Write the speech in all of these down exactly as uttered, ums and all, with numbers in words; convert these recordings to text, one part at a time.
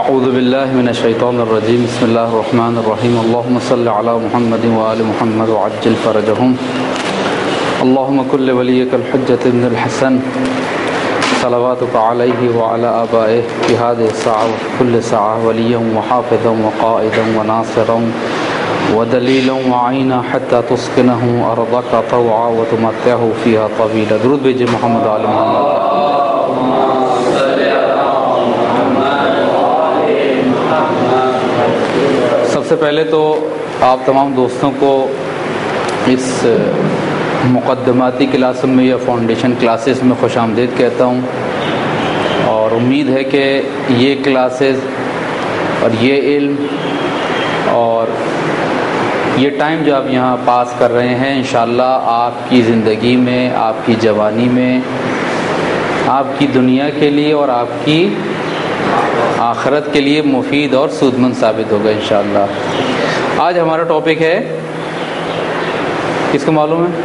اعوذ باللہ من الشیطان الرجیم بسم اللہ الرحمن الرحیم اللہم صل علی محمد وآل محمد وعجل فرجہم اللہم کل ولیک الحجۃ ابن الحسن صلواتک علیہ وعلی آبائہ فی هذه الساعة وفی كل ساعة ولیا وحافظا وقائدا وناصرا ودلیلا وعینا حتی تسکنہ ارضک طوعا وتمتعہ فیہا طویلا. درود بھیجئے محمد وآل محمد. سب سے پہلے تو آپ تمام دوستوں کو اس مقدماتی کلاس میں یا فاؤنڈیشن کلاسز میں خوش آمدید کہتا ہوں، اور امید ہے کہ یہ کلاسز اور یہ علم اور یہ ٹائم جو آپ یہاں پاس کر رہے ہیں انشاءاللہ آپ کی زندگی میں، آپ کی جوانی میں، آپ کی دنیا کے لیے اور آپ کی آخرت کے لیے مفید اور سود مند ثابت ہوگا انشاءاللہ. آج ہمارا ٹاپک ہے، کس کو معلوم ہے؟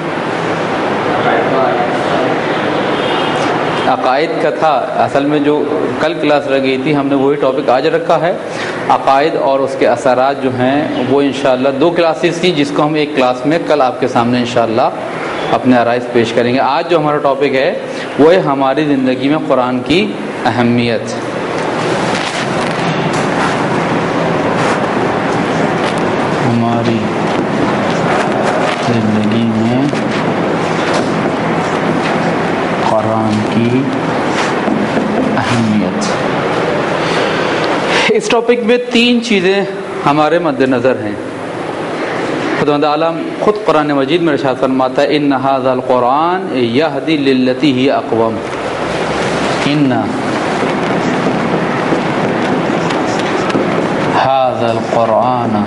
عقائد کا تھا. اصل میں جو کل کلاس رہ گئی تھی ہم نے وہی ٹاپک آج رکھا ہے، عقائد اور اس کے اثرات جو ہیں وہ انشاءاللہ دو کلاسز تھی جس کو ہم ایک کلاس میں کل آپ کے سامنے انشاءاللہ اپنے عرائض پیش کریں گے. آج جو ہمارا ٹاپک ہے وہ ہے ہماری زندگی میں قرآن کی اہمیت. ہماری زندگی میں قرآن کی اہمیت. اس ٹاپک میں تین چیزیں ہمارے مد نظر ہیں. خداوند عالم خود قرآن مجید میں ارشاد فرماتا ہے ان ھذا القرآن یہدی للتی ہی اقوم. ان ھذا القرآن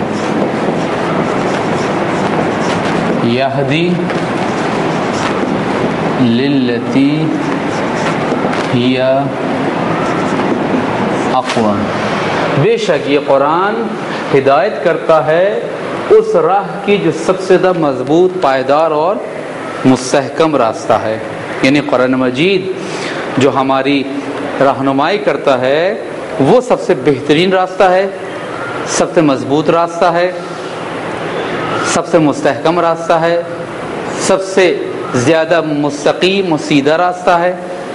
یہدی للتی ہی اقوم. بے شک یہ قرآن ہدایت کرتا ہے اس راہ کی جو سب سے زیادہ مضبوط، پائیدار اور مستحکم راستہ ہے. یعنی قرآن مجید جو ہماری رہنمائی کرتا ہے وہ سب سے بہترین راستہ ہے، سب سے مضبوط راستہ ہے، سب سے مستحکم راستہ ہے، سب سے زیادہ مستقیم و سیدھا راستہ ہے.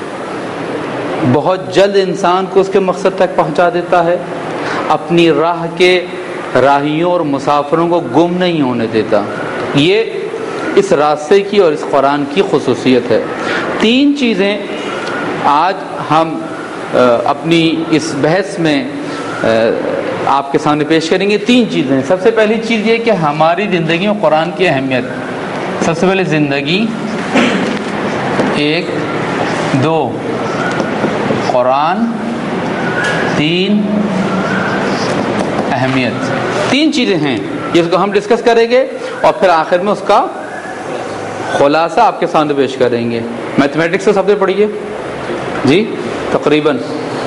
بہت جلد انسان کو اس کے مقصد تک پہنچا دیتا ہے، اپنی راہ کے راہیوں اور مسافروں کو گم نہیں ہونے دیتا. یہ اس راستے کی اور اس قرآن کی خصوصیت ہے. تین چیزیں آج ہم اپنی اس بحث میں آپ کے سامنے پیش کریں گے. تین چیزیں. سب سے پہلی چیز یہ کہ ہماری زندگی میں قرآن کی اہمیت. سب سے پہلے زندگی، ایک، دو قرآن، تین اہمیت. تین چیزیں ہیں جس کو ہم ڈسکس کریں گے اور پھر آخر میں اس کا خلاصہ آپ کے سامنے پیش کریں گے. میتھمیٹکس سے سب سے پڑھیے جی تقریباً.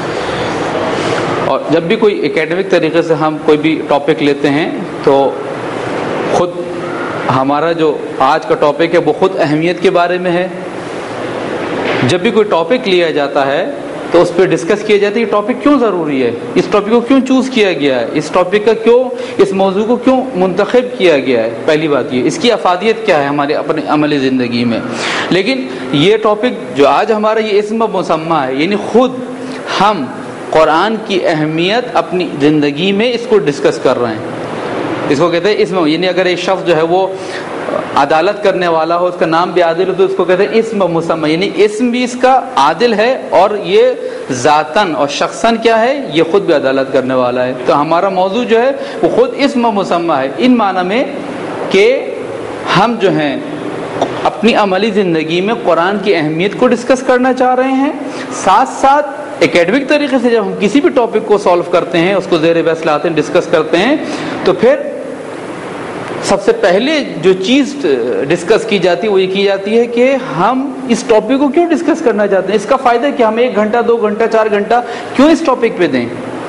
اور جب بھی کوئی اکیڈمک طریقے سے ہم کوئی بھی ٹاپک لیتے ہیں تو خود ہمارا جو آج کا ٹاپک ہے وہ خود اہمیت کے بارے میں ہے. جب بھی کوئی ٹاپک لیا جاتا ہے تو اس پہ ڈسکس کیا جاتا ہے یہ ٹاپک کیوں ضروری ہے، اس ٹاپک کو کیوں چوز کیا گیا ہے، اس ٹاپک کا کیوں، اس موضوع کو کیوں منتخب کیا گیا ہے. پہلی بات یہ، اس کی افادیت کیا ہے ہمارے اپنے عملی زندگی میں. لیکن یہ ٹاپک جو آج ہمارا یہ اسم مسمى ہے، یعنی خود ہم قرآن کی اہمیت اپنی زندگی میں اس کو ڈسکس کر رہے ہیں. اس کو کہتے ہیں اسم. یعنی اگر ایک شخص جو ہے وہ عدالت کرنے والا ہو، اس کا نام بھی عادل ہو تو اس کو کہتے ہیں اسم مسمى. یعنی اسم بھی اس کا عادل ہے اور یہ ذاتاً اور شخصاً کیا ہے، یہ خود بھی عدالت کرنے والا ہے. تو ہمارا موضوع جو ہے وہ خود اسم مسمى ہے، ان معنی میں کہ ہم جو ہیں اپنی عملی زندگی میں قرآن کی اہمیت کو ڈسکس کرنا چاہ رہے ہیں. ساتھ ساتھ اکیڈمک طریقے سے جب ہم کسی بھی ٹاپک کو سالو کرتے ہیں، اس کو زیر بحث لاتے ہیں، ڈسکس کرتے ہیں، تو پھر سب سے پہلے جو چیز ڈسکس کی جاتی ہے وہ یہ کی جاتی ہے کہ ہم اس ٹاپک کو کیوں ڈسکس کرنا چاہتے ہیں، اس کا فائدہ کیا، ہم ایک گھنٹہ دو گھنٹہ چار گھنٹہ کیوں اس ٹاپک پہ دیں.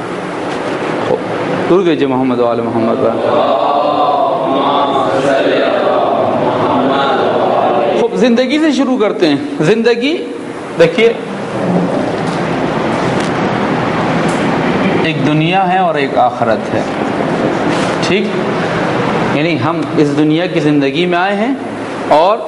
درود بھیجئے محمد وآل محمد. خوب زندگی سے شروع کرتے ہیں. زندگی دیکھیے ایک دنیا ہے اور ایک آخرت ہے، ٹھیک؟ یعنی ہم اس دنیا کی زندگی میں آئے ہیں اور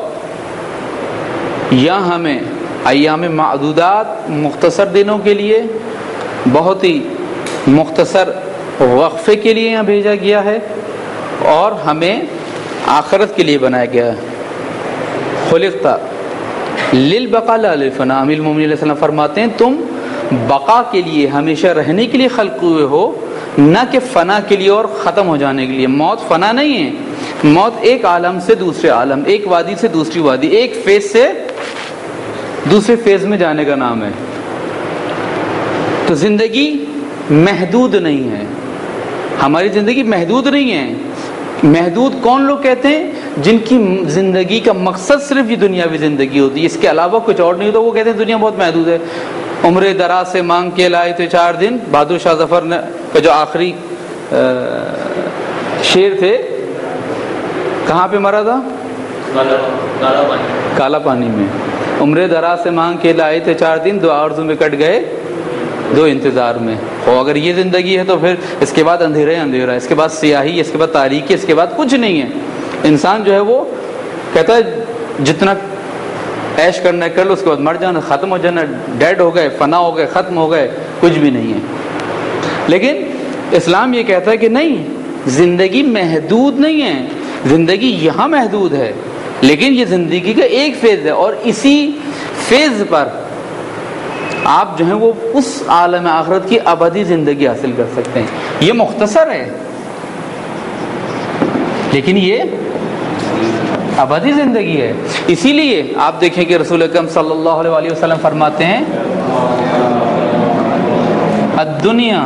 یہاں ہمیں ایام معدودات مختصر دنوں کے لیے بہت ہی مختصر وقفے کے لیے یہاں بھیجا گیا ہے اور ہمیں آخرت کے لیے بنایا گیا ہے۔ خلقت للبقاء لا للفناء، امیر المومنین علیہ السلام فرماتے ہیں تم بقا کے لیے، ہمیشہ رہنے کے لیے خلق ہوئے ہو، نہ کہ فنا کے لیے اور ختم ہو جانے کے لیے۔ موت فنا نہیں ہے، موت ایک عالم سے دوسرے عالم، ایک وادی سے دوسری وادی، ایک فیز سے دوسرے فیز میں جانے کا نام ہے۔ تو زندگی محدود نہیں ہے، ہماری زندگی محدود نہیں ہے۔ محدود کون لوگ کہتے ہیں؟ جن کی زندگی کا مقصد صرف یہ دنیاوی زندگی ہوتی ہے، اس کے علاوہ کچھ اور نہیں ہوتا، وہ کہتے ہیں دنیا بہت محدود ہے۔ عمر دراز سے مانگ کے لائے تھے چار دن، بہادر شاہ ظفر نے کا جو آخری شیر تھے، کہاں پہ مرا تھا؟ کالا پانی میں۔ عمر دراز سے مانگ کے لائے تھے چار دن، دو آرزو میں کٹ گئے دو انتظار میں۔ اور اگر یہ زندگی ہے تو پھر اس کے بعد اندھیرا ہی اندھیرا، اس کے بعد سیاہی، اس کے بعد تاریکی، اس کے بعد کچھ نہیں ہے۔ انسان جو ہے وہ کہتا ہے جتنا عیش کرنا ہے کر لو، اس کے بعد مر جانا، ختم ہو جانا، ڈیڈ ہو گئے، فنا ہو گئے، ختم ہو گئے، کچھ بھی نہیں ہے۔ لیکن اسلام یہ کہتا ہے کہ نہیں، زندگی محدود نہیں ہے، زندگی یہاں محدود ہے، لیکن یہ زندگی کا ایک فیز ہے اور اسی فیز پر آپ جو ہیں وہ اس عالم آخرت کی ابدی زندگی حاصل کر سکتے ہیں۔ یہ مختصر ہے لیکن یہ ابدی زندگی ہے۔ اسی لیے آپ دیکھیں کہ رسول اکرم صلی اللہ علیہ وآلہ وسلم فرماتے ہیں الدنیا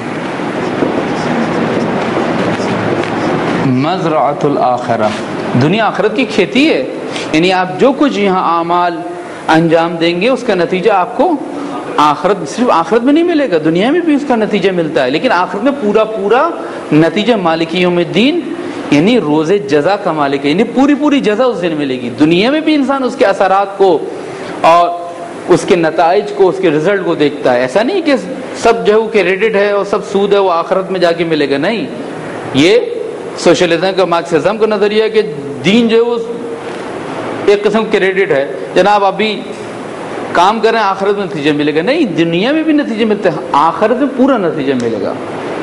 مزرعۃ الآخرہ، دنیا آخرت کی کھیتی ہے، یعنی آپ جو کچھ یہاں اعمال انجام دیں گے اس کا نتیجہ آپ کو آخرت، صرف آخرت میں نہیں ملے گا، دنیا میں بھی اس کا نتیجہ ملتا ہے، لیکن آخرت میں پورا پورا نتیجہ مالک یوم الدین یعنی روز جزا کا مالک ہے، یعنی پوری پوری جزا اس دن ملے گی۔ دنیا میں بھی انسان اس کے اثرات کو اور اس کے نتائج کو، اس کے رزلٹ کو دیکھتا ہے، ایسا نہیں کہ سب جو ہے وہ کریڈٹ ہے اور سب سود ہے وہ آخرت میں جا کے ملے گا، نہیں۔ یہ سوشلزم کا، مارکسزم کا نظریہ ہے کہ دین جو ہے وہ ایک قسم کریڈٹ ہے، جناب ابھی کام کریں آخرت میں نتیجہ ملے گا، نہیں، دنیا میں بھی نتیجہ ملتے ہیں، آخرت میں پورا نتیجہ ملے گا۔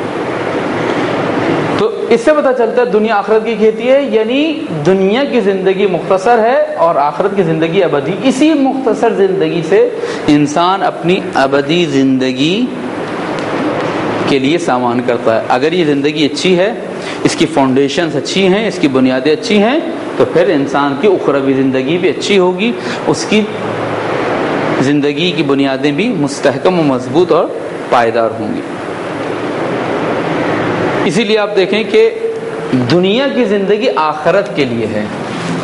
تو اس سے پتہ چلتا ہے دنیا آخرت کی کھیتی ہے، یعنی دنیا کی زندگی مختصر ہے اور آخرت کی زندگی ابدی۔ اسی مختصر زندگی سے انسان اپنی ابدی زندگی کے لیے سامان کرتا ہے۔ اگر یہ زندگی اچھی ہے، اس کی فاؤنڈیشنز اچھی ہیں، اس کی بنیادیں اچھی ہیں، تو پھر انسان کی اخروی زندگی بھی اچھی ہوگی، اس کی زندگی کی بنیادیں بھی مستحکم و مضبوط اور پائیدار ہوں گی۔ اسی لیے آپ دیکھیں کہ دنیا کی زندگی آخرت کے لیے ہے،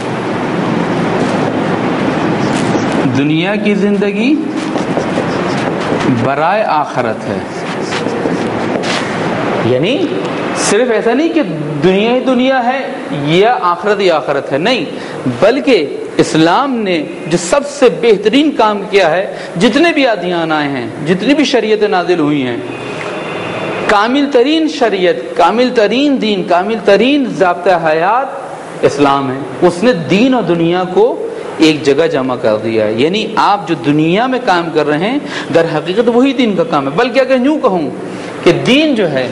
دنیا کی زندگی برائے آخرت ہے، یعنی صرف ایسا نہیں کہ دنیا ہی دنیا ہے یا آخرت ہی آخرت ہے، نہیں، بلکہ اسلام نے جو سب سے بہترین کام کیا ہے، جتنے بھی ادیان آئے ہیں، جتنی بھی شریعتیں نازل ہوئی ہیں، کامل ترین شریعت، کامل ترین دین، کامل ترین ضابطہ حیات اسلام ہے۔ اس نے دین اور دنیا کو ایک جگہ جمع کر دیا ہے، یعنی آپ جو دنیا میں کام کر رہے ہیں در حقیقت وہی دین کا کام ہے۔ بلکہ اگر یوں کہوں کہ دین جو ہے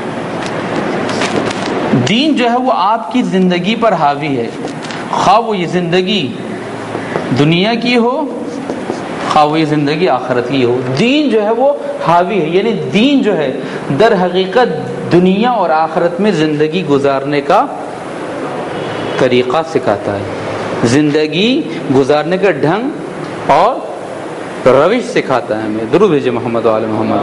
دین جو ہے وہ آپ کی زندگی پر حاوی ہے، خواہ وہ یہ زندگی دنیا کی ہو، خواہ وہ یہ زندگی آخرت کی ہو، دین جو ہے وہ حاوی ہے، یعنی دین جو ہے در حقیقت دنیا اور آخرت میں زندگی گزارنے کا طریقہ سکھاتا ہے، زندگی گزارنے کا ڈھنگ اور روش سکھاتا ہے ہمیں۔ درود بھیجے محمد و آل محمد۔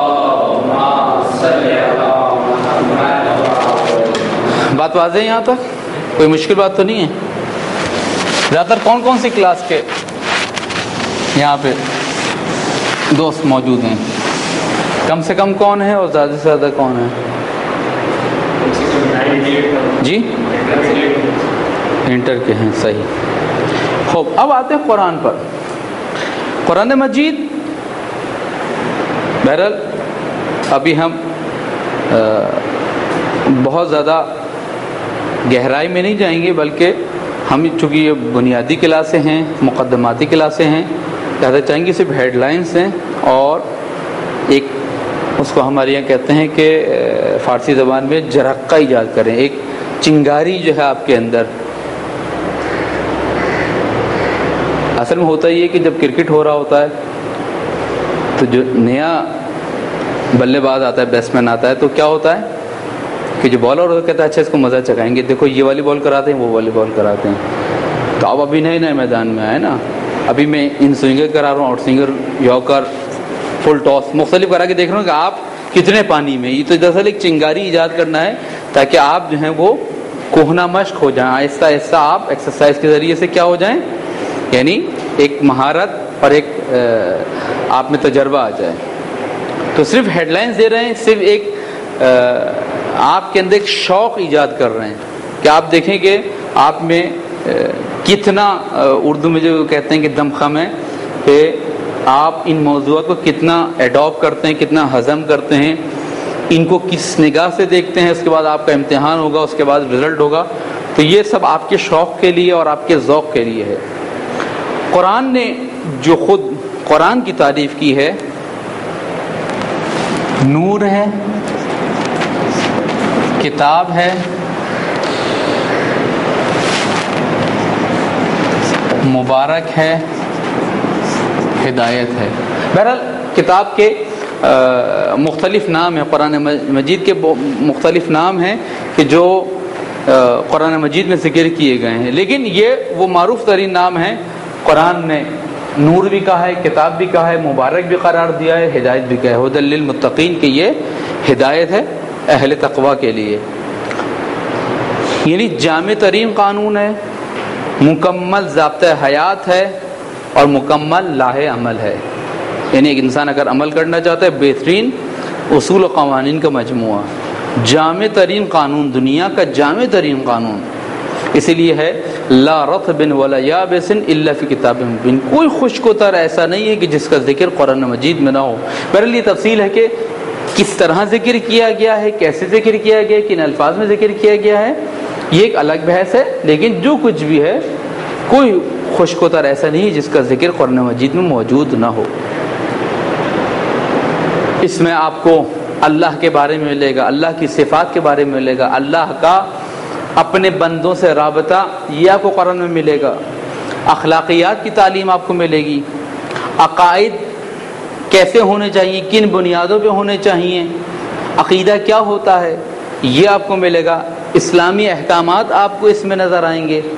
بات واضح ہے یہاں تک؟ کوئی مشکل بات تو نہیں ہے؟ زیادہ تر کون کون سی کلاس کے یہاں پہ دوست موجود ہیں؟ کم سے کم کون ہے اور زیادہ سے زیادہ کون ہے؟ جی انٹر کے ہیں، صحیح۔ خوب، اب آتے ہیں قرآن پر۔ قرآن مجید بہرحال ابھی ہم بہت زیادہ گہرائی میں نہیں جائیں گے، بلکہ ہم چونکہ یہ بنیادی کلاسیں ہیں، مقدماتی کلاسیں ہیں، لہٰذا چاہیں گے صرف ہیڈ لائنس ہیں، اور ایک اس کو ہمارے یہاں کہتے ہیں کہ فارسی زبان میں جرقہ ایجاد کریں، ایک چنگاری جو ہے آپ کے اندر۔ اصل میں ہوتا یہ ہے کہ جب کرکٹ ہو رہا ہوتا ہے تو جو نیا بلے باز آتا ہے، بیٹسمین آتا ہے، تو کیا ہوتا ہے کہ جو بالر ہوتا ہے کہتا ہے اچھا اس کو مزہ چکھائیں گے، دیکھو یہ والی بال کراتے ہیں، وہ والی بال کراتے ہیں۔ تو اب ابھی نئے نئے میدان میں آئے نا، ابھی میں ان سوئنگر کرا رہا ہوں، out swinger, yorker, full toss مختلف کرا کے دیکھ رہا ہوں کہ آپ کتنے پانی میں۔ یہ تو دراصل ایک چنگاری ایجاد کرنا ہے تاکہ آپ جو ہیں وہ کوہنا مشق ہو جائیں، آہستہ آہستہ آپ ایکسرسائز کے ذریعے سے کیا ہو جائیں، یعنی ایک مہارت اور ایک آپ میں تجربہ آ جائے۔ تو صرف ہیڈ لائنز دے رہے ہیں، صرف ایک آپ کے اندر ایک شوق ایجاد کر رہے ہیں کہ آپ دیکھیں کہ آپ میں کتنا، اردو میں جو کہتے ہیں کہ دمخم ہے، کہ آپ ان موضوعات کو کتنا ایڈاپٹ کرتے ہیں، کتنا ہضم کرتے ہیں، ان کو کس نگاہ سے دیکھتے ہیں۔ اس کے بعد آپ کا امتحان ہوگا، اس کے بعد رزلٹ ہوگا، تو یہ سب آپ کے شوق کے لیے اور آپ کے ذوق کے لیے ہے۔ قرآن نے جو خود قرآن کی تعریف کی ہے، نور ہے، کتاب ہے، مبارک ہے، ہدایت ہے۔ بہرحال کتاب کے مختلف نام ہیں، قرآن مجید کے مختلف نام ہیں کہ جو قرآن مجید میں ذکر کیے گئے ہیں، لیکن یہ وہ معروف ترین نام ہیں۔ قرآن نے نور بھی کہا ہے، کتاب بھی کہا ہے، مبارک بھی قرار دیا ہے، ہدایت بھی کہا ہے، ھدی للمتقین، کہ یہ ہدایت ہے اہل تقوی کے لیے، یعنی جامع ترین قانون ہے، مکمل ضابطۂ حیات ہے اور مکمل لاہ عمل ہے۔ یعنی ایک انسان اگر عمل کرنا چاہتا ہے، بہترین اصول و قوانین کا مجموعہ، جامع ترین قانون، دنیا کا جامع ترین قانون، اسی لیے ہے لا رطب ولا یابس الا فی کتاب مبین، کوئی خشک و تر ایسا نہیں ہے کہ جس کا ذکر قرآن مجید میں نہ ہو۔ بہرحال یہ تفصیل ہے کہ کس طرح ذکر کیا گیا ہے، کیسے ذکر کیا گیا ہے، کن الفاظ میں ذکر کیا گیا ہے، یہ ایک الگ بحث ہے، لیکن جو کچھ بھی ہے کوئی خشک و تر ایسا نہیں جس کا ذکر قرآن مجید میں موجود نہ ہو۔ اس میں آپ کو اللہ کے بارے میں ملے گا، اللہ کی صفات کے بارے میں ملے گا، اللہ کا اپنے بندوں سے رابطہ یہ آپ کو قرآن میں ملے گا، اخلاقیات کی تعلیم آپ کو ملے گی، عقائد کیسے ہونے چاہیے، کن بنیادوں پہ ہونے چاہیے، عقیدہ کیا ہوتا ہے یہ آپ کو ملے گا، اسلامی احکامات آپ کو اس میں نظر آئیں گے،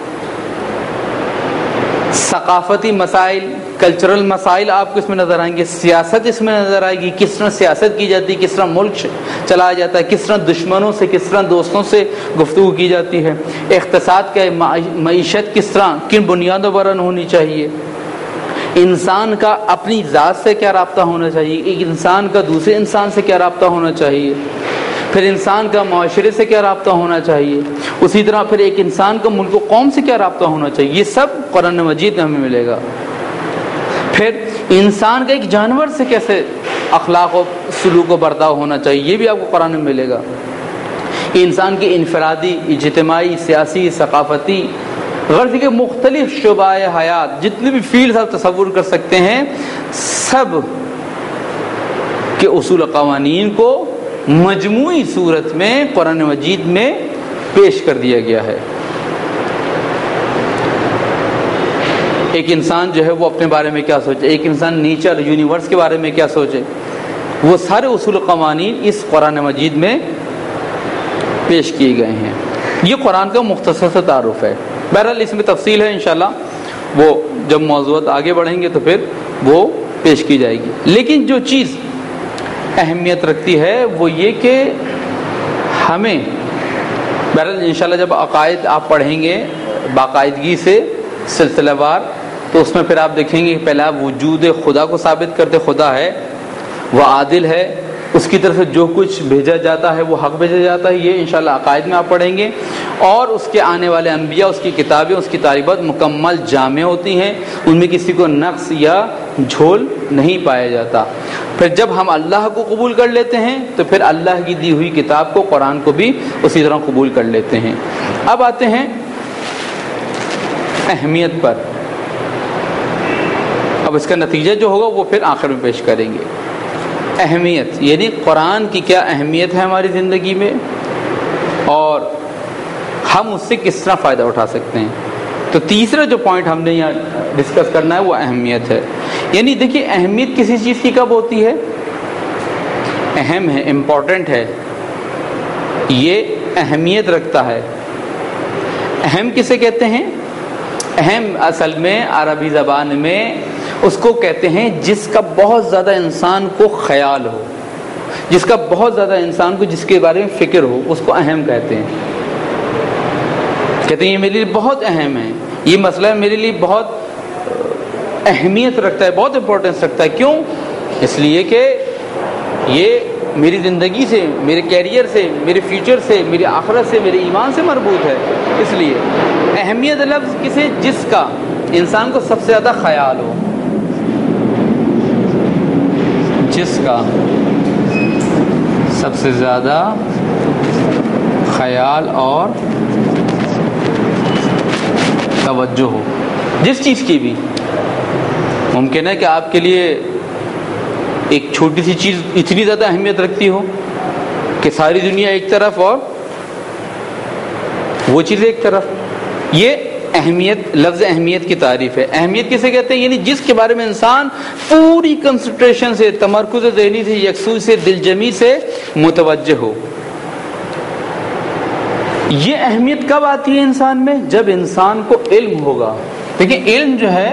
ثقافتی مسائل، کلچرل مسائل آپ کو اس میں نظر آئیں گے، سیاست اس میں نظر آئے گی، کس طرح سیاست کی جاتی ہے، کس طرح ملک چلایا جاتا ہے، کس طرح دشمنوں سے، کس طرح دوستوں سے گفتگو کی جاتی ہے، اقتصاد کا معیشت کس طرح کن بنیادوں پر ہونی چاہیے، انسان کا اپنی ذات سے کیا رابطہ ہونا چاہیے، ایک انسان کا دوسرے انسان سے کیا رابطہ ہونا چاہیے، پھر انسان کا معاشرے سے کیا رابطہ ہونا چاہیے، اسی طرح پھر ایک انسان کا ملک و قوم سے کیا رابطہ ہونا چاہیے، یہ سب قرآن مجید میں ہمیں ملے گا۔ پھر انسان کا ایک جانور سے کیسے اخلاق و سلوک و برتاؤ ہونا چاہیے، یہ بھی آپ کو قرآن میں ملے گا۔ انسان کی انفرادی، اجتماعی، سیاسی، ثقافتی، غرض کے مختلف شعبہ حیات، جتنے بھی فیلڈز آپ تصور کر سکتے ہیں، سب کے اصول و قوانین کو مجموعی صورت میں قرآن مجید میں پیش کر دیا گیا ہے۔ ایک انسان جو ہے وہ اپنے بارے میں کیا سوچے، ایک انسان نیچر یونیورس کے بارے میں کیا سوچے، وہ سارے اصول و قوانین اس قرآن مجید میں پیش کیے گئے ہیں۔ یہ قرآن کا مختصر سا تعارف ہے۔ بہرحال اس میں تفصیل ہے، انشاءاللہ وہ جب موضوعات آگے بڑھیں گے تو پھر وہ پیش کی جائے گی۔ لیکن جو چیز اہمیت رکھتی ہے وہ یہ کہ ہمیں بہرحال انشاءاللہ جب عقائد آپ پڑھیں گے باقاعدگی سے سلسلہ وار، تو اس میں پھر آپ دیکھیں گے کہ پہلا وجود خدا کو ثابت کرتے، خدا ہے، وہ عادل ہے، اس کی طرف سے جو کچھ بھیجا جاتا ہے وہ حق بھیجا جاتا ہے، یہ انشاءاللہ عقائد میں آپ پڑھیں گے، اور اس کے آنے والے انبیاء، اس کی کتابیں، اس کی تعلیمات مکمل جامع ہوتی ہیں، ان میں کسی کو نقص یا جھول نہیں پایا جاتا۔ پھر جب ہم اللہ کو قبول کر لیتے ہیں تو پھر اللہ کی دی ہوئی کتاب کو، قرآن کو بھی اسی طرح قبول کر لیتے ہیں۔ اب آتے ہیں اہمیت پر۔ اب اس کا نتیجہ جو ہوگا وہ پھر آخر میں پیش کریں گے۔ اہمیت یعنی قرآن کی کیا اہمیت ہے ہماری زندگی میں، اور ہم اس سے کس طرح فائدہ اٹھا سکتے ہیں۔ تو تیسرا جو پوائنٹ ہم نے یہاں ڈسکس کرنا ہے وہ اہمیت ہے۔ یعنی دیکھیے اہمیت کسی چیز کی کب ہوتی ہے، اہم ہے، امپورٹنٹ ہے، یہ اہمیت رکھتا ہے۔ اہم کسے کہتے ہیں؟ اہم اصل میں عربی زبان میں اس کو کہتے ہیں جس کا بہت زیادہ انسان کو خیال ہو، جس کا بہت زیادہ انسان کو جس کے بارے میں فکر ہو، اس کو اہم کہتے ہیں۔ کہتے ہیں یہ میرے لیے بہت اہم ہے، یہ مسئلہ میرے لیے بہت اہمیت رکھتا ہے، بہت امپورٹنس رکھتا ہے۔ کیوں؟ اس لیے کہ یہ میری زندگی سے، میرے کیریئر سے، میرے فیوچر سے، میری آخرت سے، میرے ایمان سے مربوط ہے۔ اس لیے اہمیت لفظ کسے، جس کا انسان کو سب سے زیادہ خیال ہو، جس کا سب سے زیادہ خیال اور توجہ ہو، جس چیز کی بھی۔ ممکن ہے کہ آپ کے لیے ایک چھوٹی سی چیز اتنی زیادہ اہمیت رکھتی ہو کہ ساری دنیا ایک طرف اور وہ چیز ایک طرف۔ یہ اہمیت، لفظ اہمیت کی تعریف ہے۔ اہمیت کسے کہتے ہیں؟ یعنی جس کے بارے میں انسان پوری کنسنٹریشن سے، تمرکز ذہنی سے، یکسوئی سے، دل جمی سے متوجہ ہو۔ یہ اہمیت کب آتی ہے انسان میں؟ جب انسان کو علم ہوگا۔ دیکھیں علم جو ہے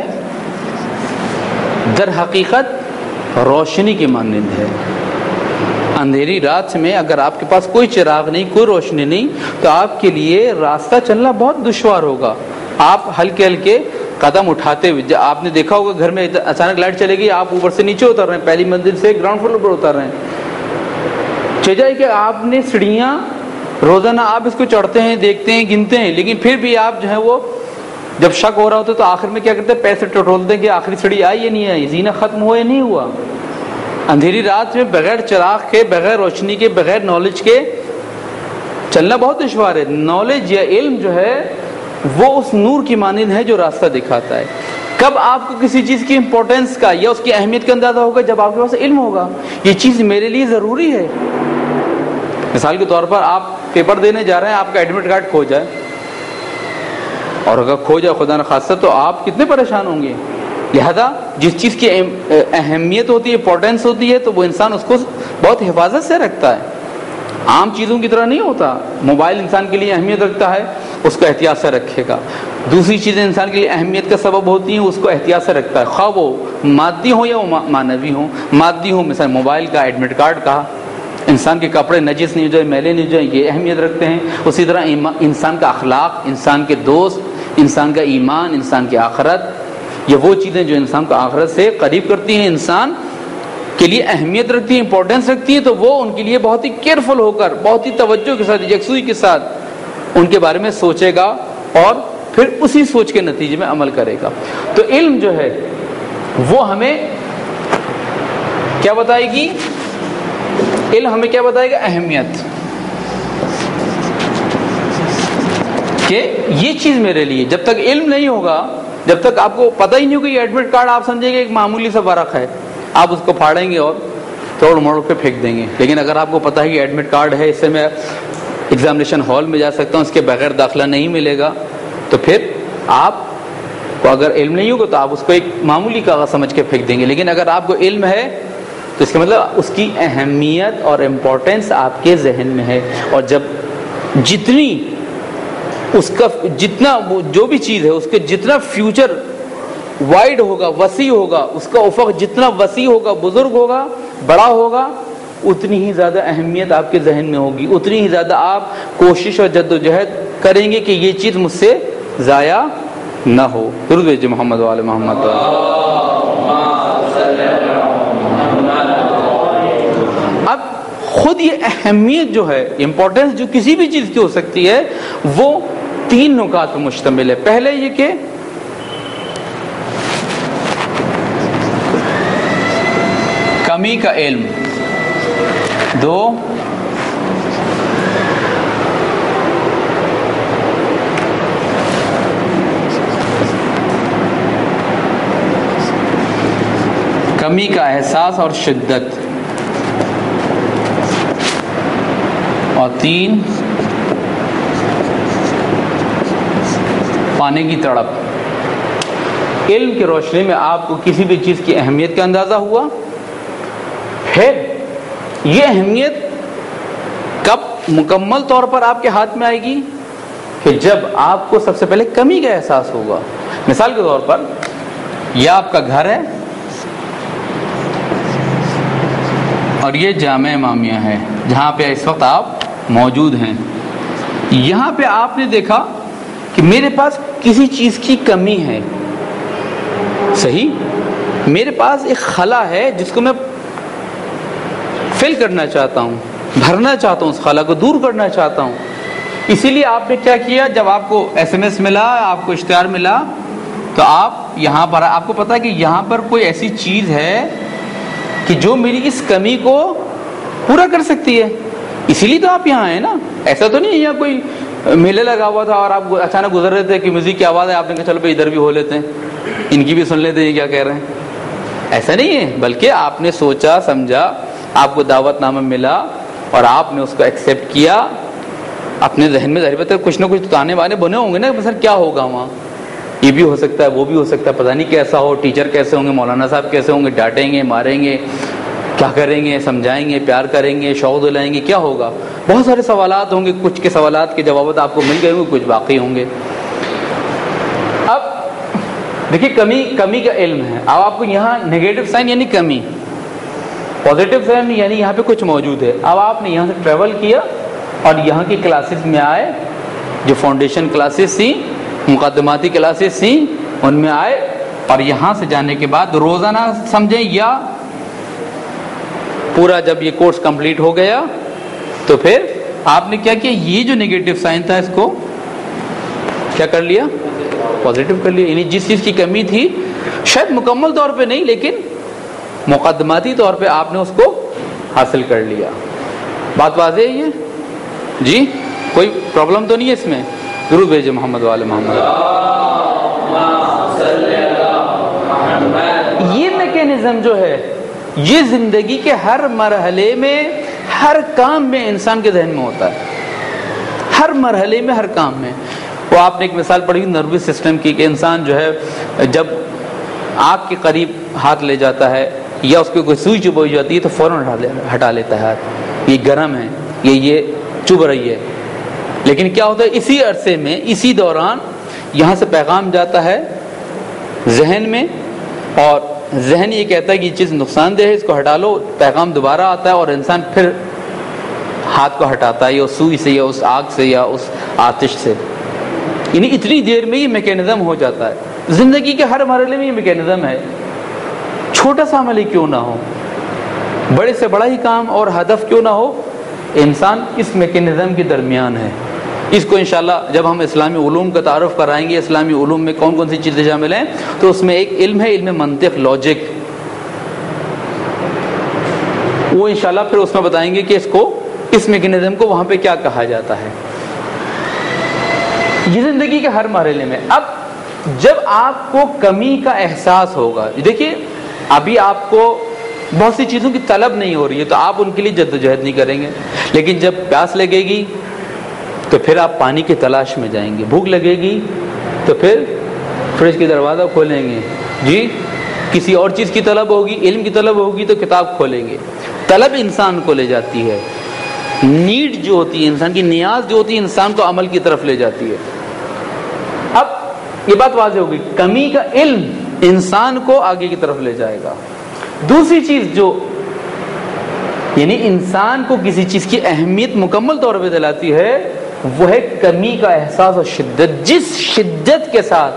در حقیقت روشنی کے مانند ہے۔ اندھیری رات میں اگر آپ کے پاس کوئی چراغ نہیں، کوئی روشنی نہیں، تو آپ کے لیے راستہ چلنا بہت دشوار ہوگا۔ آپ ہلکے ہلکے قدم اٹھاتے ہوئے، آپ نے دیکھا ہوگا گھر میں اچانک لائٹ چلے گئی، آپ اوپر سے نیچے اتر رہے ہیں، پہلی منزل سے گراؤنڈ فلور پر اتر رہے ہیں، چل جائے کہ آپ نے سیڑھیاں روزانہ آپ اس کو چڑھتے ہیں، دیکھتے ہیں، گنتے ہیں، لیکن پھر بھی آپ جو ہے وہ جب شک ہو رہا ہوتا ہے تو آخر میں کیا کرتے ہیں؟ پیسے ٹٹولتے ہیں کہ آخری سیڑھی آئی یا نہیں آئی، زینہ ختم ہوا یا نہیں ہوا۔ اندھیری رات میں بغیر چراغ کے، بغیر روشنی کے، بغیر نالج کے چلنا بہت دشوار ہے۔ نالج یا علم جو ہے وہ اس نور کی مانند ہے جو راستہ دکھاتا ہے۔ کب آپ کو کسی چیز کی امپورٹنس کا یا اس کی اہمیت کا اندازہ ہوگا؟ جب آپ کے پاس علم ہوگا، یہ چیز میرے لیے ضروری ہے۔ مثال کے طور پر آپ پیپر دینے جا رہے ہیں، آپ کا ایڈمٹ کارڈ کھو جائے، اور اگر کھو جائے خدا نخواستہ تو آپ کتنے پریشان ہوں گے۔ لہذا جس چیز کی اہمیت ہوتی ہے، امپورٹنس ہوتی ہے، تو وہ انسان اس کو بہت حفاظت سے رکھتا ہے، عام چیزوں کی طرح نہیں ہوتا۔ موبائل انسان کے لیے اہمیت رکھتا ہے، اس کو احتیاط سے رکھے گا۔ دوسری چیزیں انسان کے لیے اہمیت کا سبب ہوتی ہیں، اس کو احتیاط سے رکھتا ہے، خواہ وہ مادی ہوں یا وہ معنوی ہوں۔ مادی ہوں، مثلا موبائل کا، ایڈمٹ کارڈ کا، انسان کے کپڑے نجس نہیں ہو جائے، میلے نہیں ہو جائے، یہ اہمیت رکھتے ہیں۔ اسی طرح انسان کا اخلاق، انسان کے دوست، انسان کا ایمان، انسان کی آخرت، یہ وہ چیزیں جو انسان کو آخرت سے قریب کرتی ہیں، انسان کے لیے اہمیت رکھتی ہیں، امپورٹنس رکھتی ہیں، تو وہ ان کے لیے بہت ہی کیئرفل ہو کر، بہت ہی توجہ کے ساتھ، یکسوئی کے ساتھ ان کے بارے میں سوچے گا اور پھر اسی سوچ کے نتیجے میں عمل کرے گا۔ تو علم جو ہے وہ ہمیں کیا بتائے گی؟ علم ہمیں کیا بتائے گا؟ اہمیت، کہ یہ چیز میرے لیے، جب تک علم نہیں ہوگا، جب تک آپ کو پتہ ہی نہیں ہوگا، یہ ایڈمٹ کارڈ آپ سمجھیں گے ایک معمولی سا ورق ہے، آپ اس کو پھاڑیں گے اور توڑ موڑ کے پھینک دیں گے۔ لیکن اگر آپ کو پتہ ہے کہ ایڈمٹ کارڈ ہے، اس سے میں ایگزامینیشن ہال میں جا سکتا ہوں، اس کے بغیر داخلہ نہیں ملے گا، تو پھر آپ کو اگر علم نہیں ہوگا تو آپ اس کو ایک معمولی کاغذ سمجھ کے پھینک دیں گے۔ لیکن اگر آپ کو علم ہے تو اس کا مطلب اس کی اہمیت اور امپورٹنس آپ کے ذہن میں ہے، اور جب جتنی اس کا جتنا جو بھی چیز ہے اس کے جتنا فیوچر وائڈ ہوگا، وسیع ہوگا، اس کا افق جتنا وسیع ہوگا، بزرگ ہوگا، بڑا ہوگا، اتنی ہی زیادہ اہمیت آپ کے ذہن میں ہوگی، اتنی ہی زیادہ آپ کوشش اور جد و جہد کریں گے کہ یہ چیز مجھ سے ضائع نہ ہو۔ درود بھیجئے محمد وعلی محمد۔ اب خود یہ اہمیت جو ہے، امپورٹنس جو کسی بھی چیز کی ہو سکتی ہے، وہ تین نکات پر مشتمل ہے۔ پہلے یہ کہ کمی کا علم. دو کمی کا احساس اور شدت. اور تین پانے کی تڑپ. علم کی روشنی میں آپ کو کسی بھی چیز کی اہمیت کا اندازہ ہوا. پھر یہ اہمیت کب مکمل طور پر آپ کے ہاتھ میں آئے گی؟ کہ جب آپ کو سب سے پہلے کمی کا احساس ہوگا. مثال کے طور پر یہ آپ کا گھر ہے اور یہ جامع امامیہ ہے جہاں پہ اس وقت آپ موجود ہیں. یہاں پہ آپ نے دیکھا کہ میرے پاس کسی چیز کی کمی ہے. صحیح، میرے پاس ایک خلا ہے جس کو میں فل کرنا چاہتا ہوں، بھرنا چاہتا ہوں، اس خلا کو دور کرنا چاہتا ہوں. اسی لیے آپ نے کیا کیا، جب آپ کو ایس ایم ایس ملا، آپ کو اشتہار ملا، تو آپ یہاں پر آپ کو پتا ہے کہ یہاں پر کوئی ایسی چیز ہے کہ جو میری اس کمی کو پورا کر سکتی ہے. اسی لیے تو آپ یہاں ہیں نا. ایسا تو نہیں ہے یہاں کوئی میلے لگا ہوا تھا اور آپ اچانک گزر رہے تھے کہ میوزک کی آواز ہے، آپ نے کہا چلو بھائی ادھر بھی ہو لیتے ہیں، ان کی بھی سن لیتے ہیں یہ کیا کہہ رہے ہیں. ایسا نہیں ہے، بلکہ آپ نے سوچا سمجھا، آپ کو دعوت نامہ ملا اور آپ نے اس کو ایکسیپٹ کیا. اپنے ذہن میں ظاہر بات ہے کچھ نہ کچھ تانے بانے بنے ہوں گے نا، مثلا کیا ہوگا وہاں، یہ بھی ہو سکتا ہے وہ بھی ہو سکتا ہے، پتہ نہیں کیسا ہو، ٹیچر کیسے ہوں گے، مولانا صاحب کیسے ہوں گے، ڈانٹیں گے، ماریں گے، کیا کریں گے، سمجھائیں گے، پیار کریں گے، شوق دلائیں گے، کیا ہوگا. بہت سارے سوالات ہوں گے. کچھ کے سوالات کے جوابات آپ کو مل گئے ہوں گے، کچھ باقی ہوں گے. اب دیکھیے کمی کمی کا علم ہے. اب آپ کو یہاں نیگیٹو سائن یعنی کمی، پازیٹیو سائن یعنی یہاں پہ کچھ موجود ہے. اب آپ نے یہاں سے ٹریول کیا اور یہاں کی کلاسز میں آئے، جو فاؤنڈیشن کلاسز تھیں، مقدماتی کلاسز تھیں، ان میں آئے اور یہاں سے جانے کے بعد روزانہ سمجھیں یا پورا جب یہ کورس کمپلیٹ ہو گیا تو پھر آپ نے کیا کیا، یہ جو نیگیٹو سائن تھا اس کو کیا کر لیا، پازیٹیو کر لیا. یعنی جس چیز کی کمی تھی شاید مکمل طور پہ نہیں لیکن مقدماتی طور پہ آپ نے اس کو حاصل کر لیا. بات واضح ہے یہ؟ جی کوئی پرابلم تو نہیں ہے اس میں؟ ضرور بھیجے محمد والے محمد. یہ میکینزم جو ہے یہ زندگی کے ہر مرحلے میں، ہر کام میں انسان کے ذہن میں ہوتا ہے. ہر مرحلے میں، ہر کام میں. وہ آپ نے ایک مثال پڑھی نروس سسٹم کی کہ انسان جو ہے جب آگ کے قریب ہاتھ لے جاتا ہے یا اس کی کوئی سوئی چبھ ہو جاتی ہے تو فوراً ہٹا لیتا ہے ہاتھ، یہ گرم ہے، یہ یہ چبھ رہی ہے. لیکن کیا ہوتا ہے اسی عرصے میں، اسی دوران یہاں سے پیغام جاتا ہے ذہن میں اور ذہن یہ کہتا ہے کہ یہ چیز نقصان دہ ہے، اس کو ہٹا لو. پیغام دوبارہ آتا ہے اور انسان پھر ہاتھ کو ہٹاتا ہے، یا اس سوئی سے یا اس آگ سے یا اس آتش سے. یعنی اتنی دیر میں یہ میکینزم ہو جاتا ہے. زندگی کے ہر مرحلے میں یہ میکینزم ہے. چھوٹا سا عمل ہی کیوں نہ ہو، بڑے سے بڑا ہی کام اور ہدف کیوں نہ ہو، انسان اس میکینزم کے درمیان ہے. اس کو انشاءاللہ جب ہم اسلامی علوم کا تعارف کرائیں گے، اسلامی علوم میں کون کون سی چیزیں شامل ہیں، تو اس میں ایک علم ہے، علم منطق، لاجک. وہ انشاءاللہ پھر اس میں بتائیں گے کہ اس کو، اس میکینزم کو وہاں پہ کیا کہا جاتا ہے. یہ زندگی کے ہر مرحلے میں. اب جب آپ کو کمی کا احساس ہوگا، دیکھیے ابھی آپ کو بہت سی چیزوں کی طلب نہیں ہو رہی ہے تو آپ ان کے لیے جدوجہد نہیں کریں گے، لیکن جب پیاس لگے گی تو پھر آپ پانی کی تلاش میں جائیں گے. بھوک لگے گی تو پھر فریج کی دروازہ کھولیں گے. جی کسی اور چیز کی طلب ہوگی، علم کی طلب ہوگی تو کتاب کھولیں گے. طلب انسان کو لے جاتی ہے، نیڈ جو ہوتی ہے انسان کی، نیاز جو ہوتی ہے انسان کو عمل کی طرف لے جاتی ہے. اب یہ بات واضح ہوگی، کمی کا علم انسان کو آگے کی طرف لے جائے گا. دوسری چیز جو یعنی انسان کو کسی چیز کی اہمیت مکمل طور پہ دلاتی ہے وہ ہے کمی کا احساس اور شدت. جس شدت کے ساتھ،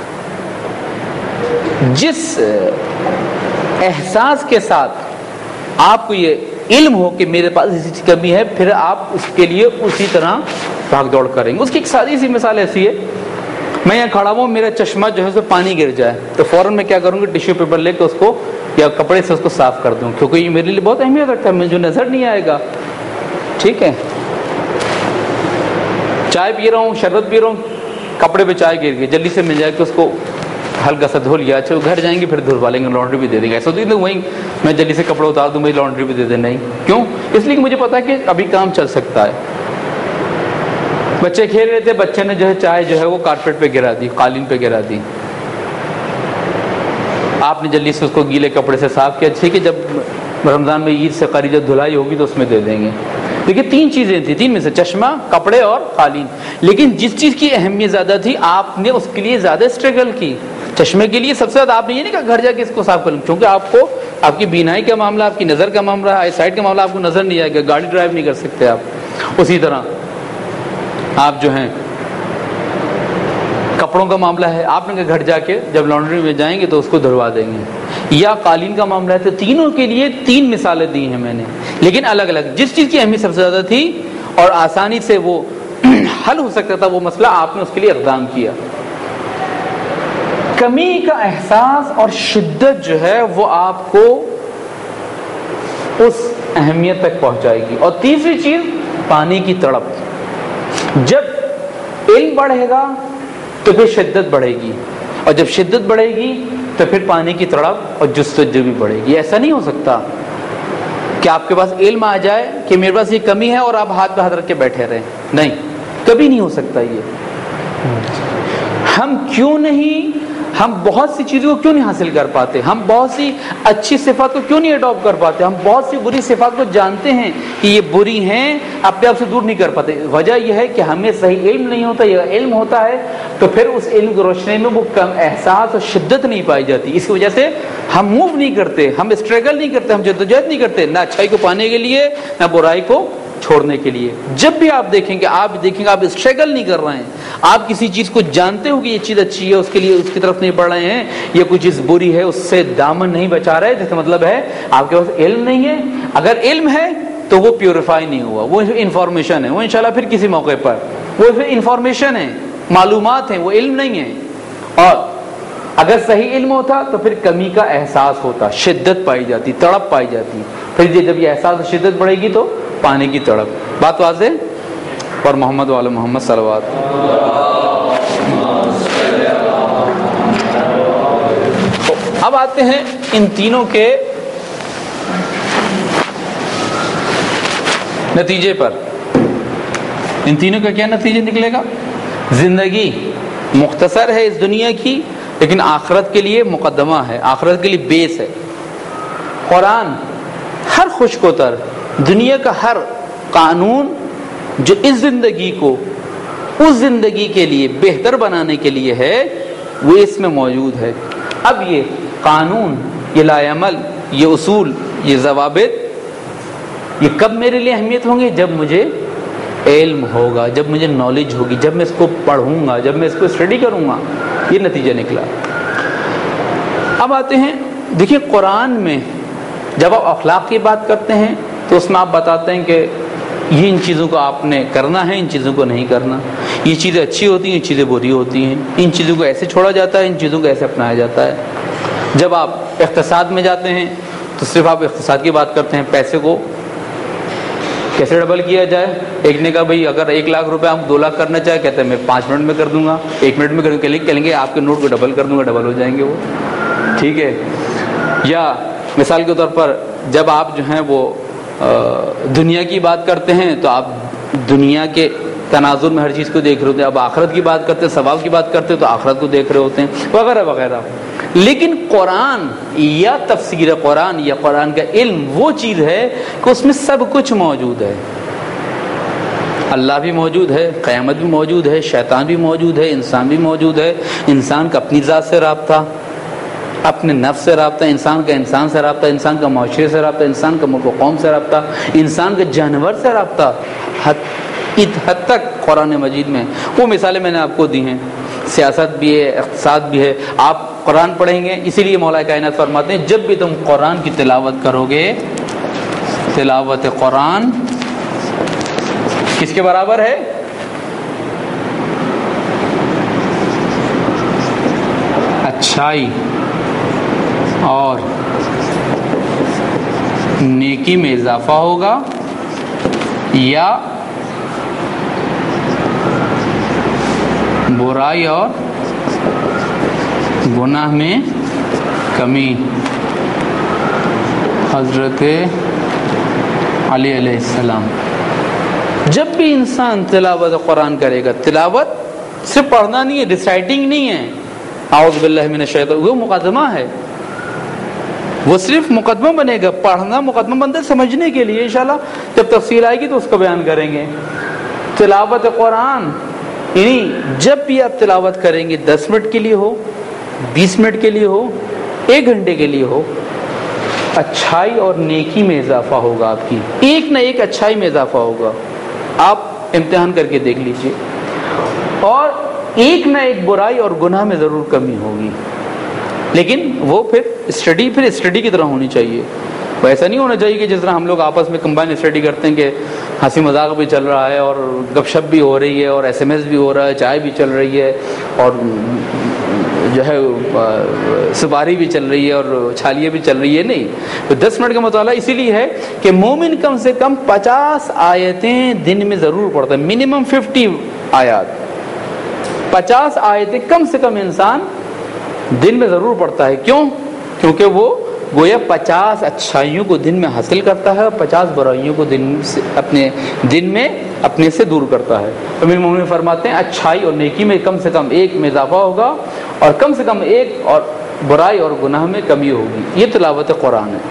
جس احساس کے ساتھ آپ کو یہ علم ہو کہ میرے پاس اسی چیز کی کمی ہے، پھر آپ اس کے لیے اسی طرح بھاگ دوڑ کریں گے. اس کی ایک سادی سی مثال ایسی ہے، میں یہاں کھڑا ہوں, میرا چشمہ جو ہے اس میں پانی گر جائے تو فوراً میں کیا کروں گا, ٹیشو پیپر لے کے اس کو یا کپڑے سے اس کو صاف کر دوں, کیونکہ یہ میرے لیے بہت اہمیت رکھتا ہے, مجھے نظر نہیں آئے گا. ٹھیک ہے, چائے پی رہا ہوں, شربت پی رہا ہوں, کپڑے پہ چائے گر گئی, جلدی سے مل جائے کہ اس کو ہلکا سا دھو لیا, اچھا گھر جائیں گے پھر دھلوا لیں گے, لانڈری بھی دے دیں گے. ایسا تو وہیں میں جلدی سے کپڑے اتار دوں, بھائی لانڈری بھی دے دیں, نہیں. کیوں؟ اس لیے کہ مجھے پتا ہے کہ ابھی کام چل سکتا ہے. بچے کھیل رہے تھے, بچے نے جو ہے چائے جو ہے وہ کارپیٹ پہ گرا دی, قالین پہ گرا دی, آپ نے جلدی سے اس کو گیلے کپڑے سے صاف کیا. ٹھیک ہے, جب رمضان میں عید سے قریب جب دھلائی ہوگی تو اس میں دے دیں گے. دیکھیے تین چیزیں تھیں, تین میں سے چشمہ, کپڑے اور قالین. لیکن جس چیز کی اہمیت زیادہ تھی آپ نے اس کے لیے زیادہ اسٹرگل کی. چشمے کے لیے سب سے زیادہ آپ نے یہ نہیں کہا گھر جا کے اس کو صاف کر لوں, کیونکہ آپ کو آپ کی بینائی کا معاملہ, آپ کی نظر کا معاملہ, آئی سائٹ کا معاملہ, آپ کو نظر نہیں آئے گا, گاڑی ڈرائیو نہیں کر سکتے آپ. اسی طرح آپ جو ہیں کپڑوں کا معاملہ ہے, آپ نے گھر جا کے جب لانڈری میں جائیں گے تو اس کو دھلوا دیں گے. یا قالین کا معاملہ ہے. تو تینوں کے لیے تین مثالیں دی ہیں میں نے, لیکن الگ الگ. جس چیز کی اہمیت سب سے زیادہ تھی اور آسانی سے وہ حل ہو سکتا تھا وہ مسئلہ, آپ نے اس کے لیے اقدام کیا. کمی کا احساس اور شدت جو ہے وہ آپ کو اس اہمیت تک پہنچائے گی. اور تیسری چیز پانی کی تڑپ. جب علم بڑھے گا تو پھر شدت بڑھے گی, اور جب شدت بڑھے گی تو پھر پانی کی تڑپ اور جستجو بھی بڑھے گی. ایسا نہیں ہو سکتا کہ آپ کے پاس علم آ جائے کہ میرے پاس یہ کمی ہے اور آپ ہاتھ پہ ہاتھ رکھ کے بیٹھے رہیں. نہیں, کبھی نہیں ہو سکتا یہ. ہم کیوں نہیں ہم بہت سی چیزوں کو کیوں نہیں حاصل کر پاتے, ہم بہت سی اچھی صفات کو کیوں نہیں اڈاپٹ کر پاتے, ہم بہت سی بری صفات کو جانتے ہیں کہ یہ بری ہیں, اپنے آپ سے دور نہیں کر پاتے. وجہ یہ ہے کہ ہمیں صحیح علم نہیں ہوتا. یہ علم ہوتا ہے تو پھر اس علم کی روشنی میں وہ کم احساس اور شدت نہیں پائی جاتی. اس کی وجہ سے ہم موو نہیں کرتے, ہم اسٹرگل نہیں کرتے, ہم جدوجہد نہیں کرتے, نہ اچھائی کو پانے کے لیے نہ برائی کو چھوڑنے کے لیے. جب بھی آپ دیکھیں گے آپ دیکھیں گے آپ اسٹرگل نہیں کر رہے ہیں, آپ کسی چیز کو جانتے ہو کہ یہ چیز اچھی ہے, اس کے لیے اس کی طرف نہیں بڑھ رہے ہیں, یہ کوئی چیز بری ہے اس سے دامن نہیں بچا رہے, جس کا مطلب ہے آپ کے پاس علم نہیں ہے. اگر علم ہے تو وہ پیوریفائی نہیں ہوا, وہ انفارمیشن ہے, وہ انشاءاللہ پھر کسی موقع پر وہ انفارمیشن ہے, معلومات ہیں, وہ علم نہیں ہے. اور اگر صحیح علم ہوتا تو پھر کمی کا احساس ہوتا, شدت پائی جاتی, تڑپ پائی جاتی. پھر جب یہ احساس اور شدت بڑھے گی تو پانی کی تڑپ. بات واضح؟ اور محمد وعلی محمد صلوات. اب آتے ہیں ان تینوں کے نتیجے پر. ان تینوں کا کیا نتیجہ نکلے گا؟ زندگی مختصر ہے اس دنیا کی, لیکن آخرت کے لیے مقدمہ ہے, آخرت کے لیے بیس ہے. قرآن ہر خوش کو تر دنیا کا ہر قانون جو اس زندگی کو اس زندگی کے لیے بہتر بنانے کے لیے ہے وہ اس میں موجود ہے. اب یہ قانون, یہ لائعمل, یہ اصول, یہ ضوابط, یہ کب میرے لیے اہمیت ہوں گے؟ جب مجھے علم ہوگا, جب مجھے نالج ہوگی, جب میں اس کو پڑھوں گا, جب میں اس کو اسٹڈی کروں گا. یہ نتیجہ نکلا. اب آتے ہیں, دیکھیے قرآن میں جب آپ اخلاق کی بات کرتے ہیں تو اس میں آپ بتاتے ہیں کہ یہ ان چیزوں کو آپ نے کرنا ہے, ان چیزوں کو نہیں کرنا. یہ چیزیں اچھی ہوتی ہیں, یہ چیزیں بری ہوتی ہیں. ان چیزوں کو ایسے چھوڑا جاتا ہے, ان چیزوں کو ایسے اپنایا جاتا ہے. جب آپ اقتصاد میں جاتے ہیں تو صرف آپ اقتصاد کی بات کرتے ہیں, پیسے کو کیسے ڈبل کیا جائے. ایک نے کہا بھائی اگر ایک لاکھ روپے ہم دو لاکھ کرنا چاہے, کہتے ہیں میں پانچ منٹ میں کر دوں گا, ایک منٹ میں کر کہیں گے آپ کے نوٹ کو ڈبل کر دوں گا, ڈبل ہو جائیں گے وہ. ٹھیک ہے. یا مثال کے طور پر جب آپ جو ہیں وہ دنیا کی بات کرتے ہیں تو آپ دنیا کے تناظر میں ہر چیز کو دیکھ رہے ہوتے ہیں. اب آخرت کی بات کرتے ہیں, ثواب کی بات کرتے ہیں تو آخرت کو دیکھ رہے ہوتے ہیں, وغیرہ وغیرہ. لیکن قرآن یا تفسیر قرآن یا قرآن کا علم وہ چیز ہے کہ اس میں سب کچھ موجود ہے. اللہ بھی موجود ہے, قیامت بھی موجود ہے, شیطان بھی موجود ہے, انسان بھی موجود ہے, انسان کا اپنی ذات سے رابطہ, اپنے نفس سے رابطہ, انسان کا انسان سے رابطہ, انسان کا معاشرے سے رابطہ, انسان کا ملک و قوم سے رابطہ, انسان کا جانور سے رابطہ. حد حد تک قرآن مجید میں وہ مثالیں میں نے آپ کو دی ہیں. سیاست بھی ہے, اقتصاد بھی ہے. آپ قرآن پڑھیں گے, اسی لیے مولا کائنات فرماتے ہیں جب بھی تم قرآن کی تلاوت کرو گے, تلاوت قرآن کس کے برابر ہے؟ اچھائی اور نیکی میں اضافہ ہوگا یا برائی اور گناہ میں کمی؟ حضرت علی علیہ السلام. جب بھی انسان تلاوت قرآن کرے گا، تلاوت صرف پڑھنا نہیں ہے، ریسائٹنگ نہیں ہے، اعوذ باللہ من الشیطان، وہ مقدمہ ہے، وہ صرف مقدمہ بنے گا. پڑھنا مقدمہ بنتا ہے سمجھنے کے لیے. انشاءاللہ جب تفصیل آئے گی تو اس کا بیان کریں گے. تلاوت قرآن یعنی جب بھی آپ تلاوت کریں گے، دس منٹ کے لیے ہو، بیس منٹ کے لیے ہو، ایک گھنٹے کے لیے ہو، اچھائی اور نیکی میں اضافہ ہوگا. آپ کی ایک نہ ایک اچھائی میں اضافہ ہوگا. آپ امتحان کر کے دیکھ لیجئے. اور ایک نہ ایک برائی اور گناہ میں ضرور کمی ہوگی، لیکن وہ پھر اسٹڈی پھر اسٹڈی کی طرح ہونی چاہیے. وہ ایسا نہیں ہونا چاہیے کہ جس طرح ہم لوگ آپس میں کمبائن اسٹڈی کرتے ہیں کہ ہنسی مذاق بھی چل رہا ہے اور گپ شپ بھی ہو رہی ہے اور ایس ایم ایس بھی ہو رہا ہے، چائے بھی چل رہی ہے اور جو ہے سپاری بھی چل رہی ہے اور چھالیاں بھی چل رہی ہے. نہیں، تو دس منٹ کا مطالعہ اسی لیے ہے کہ مومن کم سے کم پچاس آیتیں دن میں ضرور پڑھتا ہے. منیمم ففٹی آیات، پچاس آیتیں کم سے کم انسان دن میں ضرور پڑھتا ہے. کیوں؟ کیونکہ وہ گویا پچاس اچھائیوں کو دن میں حاصل کرتا ہے اور پچاس برائیوں کو دن سے اپنے دن میں اپنے سے دور کرتا ہے. امیر مومنین فرماتے ہیں اچھائی اور نیکی میں کم سے کم ایک میں اضافہ ہوگا اور کم سے کم ایک اور برائی اور گناہ میں کمی ہوگی. یہ تلاوت قرآن ہے.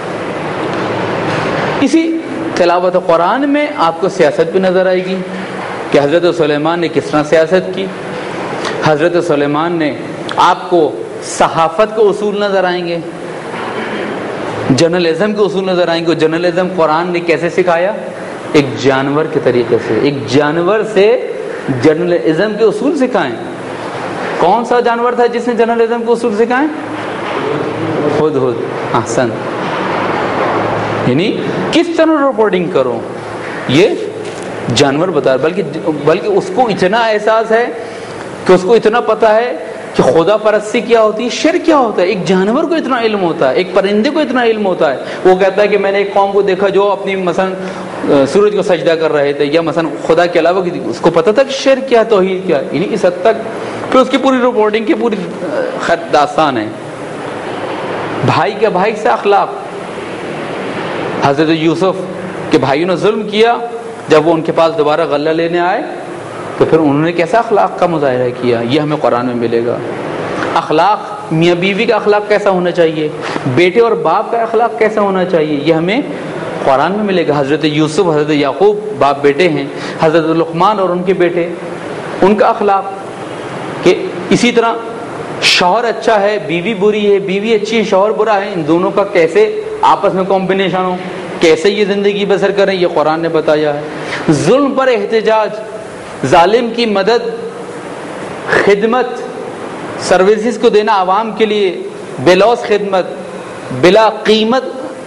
اسی تلاوت قرآن میں آپ کو سیاست بھی نظر آئے گی کہ حضرت سلیمان نے کس طرح سیاست کی. حضرت سلیمان نے آپ کو صحافت کے اصول نظر آئیں گے، جرنلزم کے اصول نظر آئیں گے. جرنلزم قرآن نے کیسے سکھایا؟ ایک جانور کے طریقے سے، ایک جانور سے جرنلزم کے اصول سکھائیں. کون سا جانور تھا جس نے جرنلزم کے اصول سکھائیں؟ ہدہد. احسن. یعنی کس طرح رپورٹنگ کرو یہ جانور بتا. بلکہ بلکہ اس کو اتنا احساس ہے کہ اس کو اتنا پتہ ہے کہ خدا پرستی کیا ہوتی ہے، شرک کیا ہوتا ہے. ایک جانور کو اتنا علم ہوتا ہے، ایک پرندے کو اتنا علم ہوتا ہے. وہ کہتا ہے کہ میں نے ایک قوم کو دیکھا جو اپنی مثلا سورج کو سجدہ کر رہے تھے یا مثلا خدا کے علاوہ کی، اس کو پتہ تھا کہ شرک کیا، توحید کیا. یعنی اس حد تک پھر اس کی پوری رپورٹنگ کی پوری خط داستان ہے. بھائی کے بھائی سے اخلاق. حضرت یوسف کے بھائیوں نے ظلم کیا، جب وہ ان کے پاس دوبارہ غلہ لینے آئے تو پھر انہوں نے کیسا اخلاق کا مظاہرہ کیا، یہ ہمیں قرآن میں ملے گا. اخلاق، میاں بیوی کا اخلاق کیسا ہونا چاہیے، بیٹے اور باپ کا اخلاق کیسا ہونا چاہیے، یہ ہمیں قرآن میں ملے گا. حضرت یوسف، حضرت یعقوب باپ بیٹے ہیں، حضرت لقمان اور ان کے بیٹے، ان کا اخلاق. کہ اسی طرح شوہر اچھا ہے، بیوی بری ہے، بیوی اچھی ہے، شوہر برا ہے، ان دونوں کا کیسے آپس میں کمبینیشن ہو، کیسے یہ زندگی بسر کریں، یہ قرآن نے بتایا ہے. ظلم پر احتجاج، ظالم کی مدد، خدمت، سروسز کو دینا عوام کے لیے، بلاس خدمت، بلا قیمت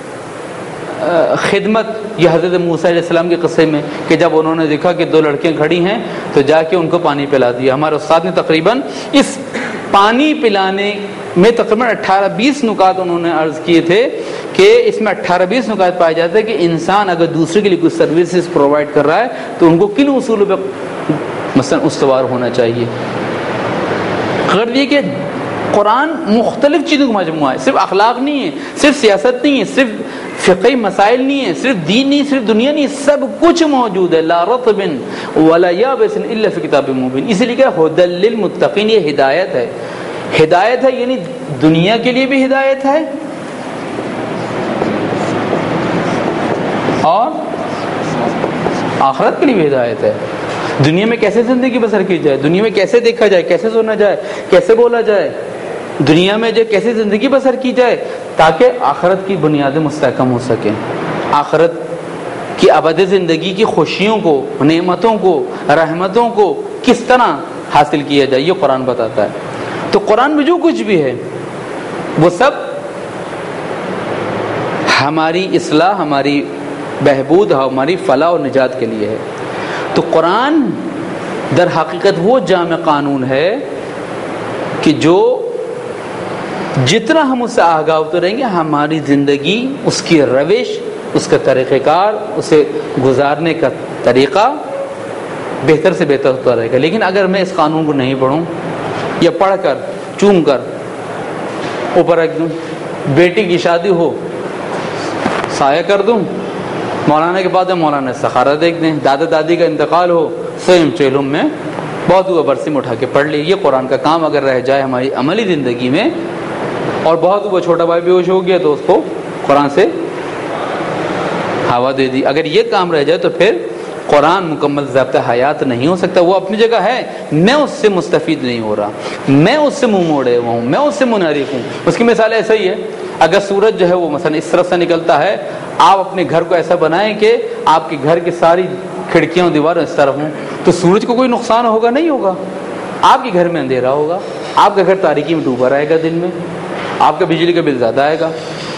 خدمت. یہ حضرت موسیٰ علیہ السلام کے قصے میں کہ جب انہوں نے دیکھا کہ دو لڑکیاں کھڑی ہیں تو جا کے ان کو پانی پلا دیا. ہمارے استاد نے تقریباً اس پانی پلانے میں تقریباً اٹھارہ بیس نکات انہوں نے عرض کیے تھے کہ اس میں اٹھارہ بیس نکات پائے جاتے ہیں کہ انسان اگر دوسرے کے لیے کچھ سروسز پرووائڈ کر رہا ہے تو ان کو کن اصولوں پہ مثلا استوار ہونا چاہیے. غرض یہ کہ قرآن مختلف چیزوں کا مجموعہ ہے. صرف اخلاق نہیں ہے، صرف سیاست نہیں ہے، صرف فقہی مسائل نہیں ہے، صرف دین نہیں، صرف دنیا نہیں، سب کچھ موجود ہے. لا رطب ولا یابس الا فی کتاب مبین. اسی لیے کہ ھدی للمتقین، یہ ہدایت ہے. ہدایت ہے یعنی دنیا کے لیے بھی ہدایت ہے اور آخرت کے لیے بھی ہدایت ہے. دنیا میں کیسے زندگی بسر کی جائے، دنیا میں کیسے دیکھا جائے، کیسے سنا جائے، کیسے بولا جائے، دنیا میں جو کیسے زندگی بسر کی جائے تاکہ آخرت کی بنیادیں مستحکم ہو سکیں، آخرت کی ابدی زندگی کی خوشیوں کو، نعمتوں کو، رحمتوں کو کس طرح حاصل کیا جائے، یہ قرآن بتاتا ہے. تو قرآن میں جو کچھ بھی ہے وہ سب ہماری اصلاح، ہماری بہبود، ہماری فلاح و نجات کے لیے ہے. تو قرآن در حقیقت وہ جامع قانون ہے کہ جو جتنا ہم اس سے آگاہ ہوتے رہیں گے ہماری زندگی، اس کی روش، اس کا طریقہ کار، اسے گزارنے کا طریقہ بہتر سے بہتر ہوتا رہے گا۔ لیکن اگر میں اس قانون کو نہیں پڑھوں یا پڑھ کر چوم کر اوپر رکھ دوں، بیٹی کی شادی ہو سایہ کر دوں، مولانا کے بعد مولانا استخارہ دیکھ دیں، دادا دادی کا انتقال ہو سیم چیلوم میں بہت ہوا برسی میں اٹھا کے پڑھ لی، یہ قرآن کا کام اگر رہ جائے ہماری عملی زندگی میں، اور بہت ہوا چھوٹا بھائی بے ہوش ہو گیا تو اس کو قرآن سے ہوا دے دی، اگر یہ کام رہ جائے تو پھر قرآن مکمل ضابطہ حیات نہیں ہو سکتا۔ وہ اپنی جگہ ہے، میں اس سے مستفید نہیں ہو رہا، میں اس سے منہ موڑے ہوا ہوں، میں اس سے منحرف ہوں۔ اس کی مثال ایسا ہی ہے، اگر سورج جو ہے وہ مثلا اس طرف سے نکلتا ہے، آپ اپنے گھر کو ایسا بنائیں کہ آپ کے گھر کی ساری کھڑکیاں اور دیواریں اس طرف ہوں، تو سورج کو کوئی نقصان ہوگا نہیں ہوگا، آپ کے گھر میں اندھیرا ہوگا، آپ کا گھر تاریکی میں ڈوبا رہے گا، دن میں آپ کا بجلی کا بل زیادہ آئے گا،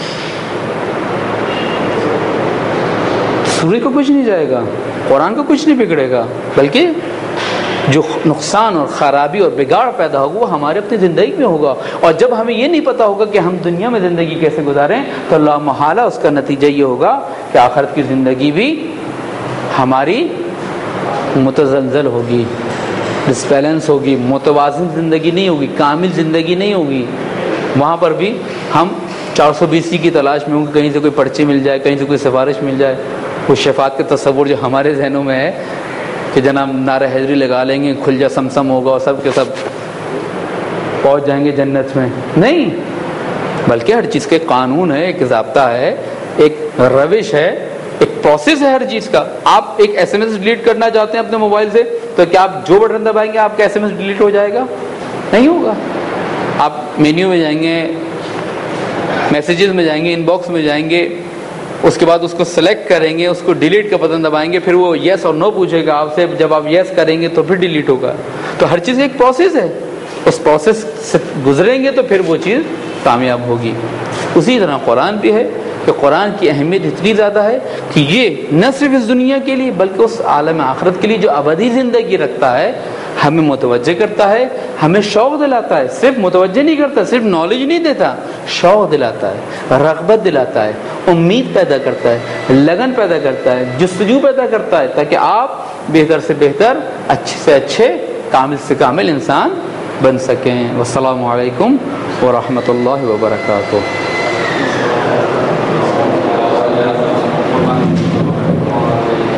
سورج کو کچھ نہیں جائے گا، قرآن کو کچھ نہیں بگڑے گا، بلکہ جو نقصان اور خرابی اور بگاڑ پیدا ہوگا وہ ہمارے اپنی زندگی میں ہوگا۔ اور جب ہمیں یہ نہیں پتا ہوگا کہ ہم دنیا میں زندگی کیسے گزاریں تو لا محالہ اس کا نتیجہ یہ ہوگا کہ آخرت کی زندگی بھی ہماری متزلزل ہوگی، ڈسبیلنس ہوگی، متوازن زندگی نہیں ہوگی، کامل زندگی نہیں ہوگی۔ وہاں پر بھی ہم چار سو بیسی کی تلاش میں ہوں گے، کہیں سے کوئی پرچی مل جائے، کہیں سے کوئی سفارش مل جائے، وہ شفاعت کے تصور جو ہمارے ذہنوں میں ہے کہ جناب نعرہ حیدری لگا لیں گے، کھل جا سمسم ہوگا اور سب کے سب پہنچ جائیں گے جنت میں، نہیں، بلکہ ہر چیز کے قانون ہے، ایک ضابطہ ہے، ایک روش ہے، ایک پروسیس ہے ہر چیز کا۔ آپ ایک ایس ایم ایس ڈیلیٹ کرنا چاہتے ہیں اپنے موبائل سے تو کیا آپ جو بٹن دبائیں گے آپ کا ایس ایم ایس ڈیلیٹ ہو جائے گا؟ نہیں ہوگا۔ آپ مینیو میں جائیں گے، میسیجز میں جائیں گے، ان باکس میں جائیں گے، اس کے بعد اس کو سلیکٹ کریں گے، اس کو ڈیلیٹ کا بٹن دبائیں گے، پھر وہ یس اور نو پوچھے گا آپ سے، جب آپ یس کریں گے تو پھر ڈیلیٹ ہوگا۔ تو ہر چیز ایک پروسیس ہے، اس پروسیس سے گزریں گے تو پھر وہ چیز کامیاب ہوگی۔ اسی طرح قرآن بھی ہے کہ قرآن کی اہمیت اتنی زیادہ ہے کہ یہ نہ صرف اس دنیا کے لیے بلکہ اس عالم آخرت کے لیے جو ابدی زندگی رکھتا ہے ہمیں متوجہ کرتا ہے، ہمیں شوق دلاتا ہے، صرف متوجہ نہیں کرتا، صرف نالج نہیں دیتا، شوق دلاتا ہے، رغبت دلاتا ہے، امید پیدا کرتا ہے، لگن پیدا کرتا ہے، جستجو پیدا کرتا ہے، تاکہ آپ بہتر سے بہتر، اچھے سے اچھے، کامل سے کامل انسان بن سکیں۔ والسلام علیکم ورحمۃ اللہ وبرکاتہ۔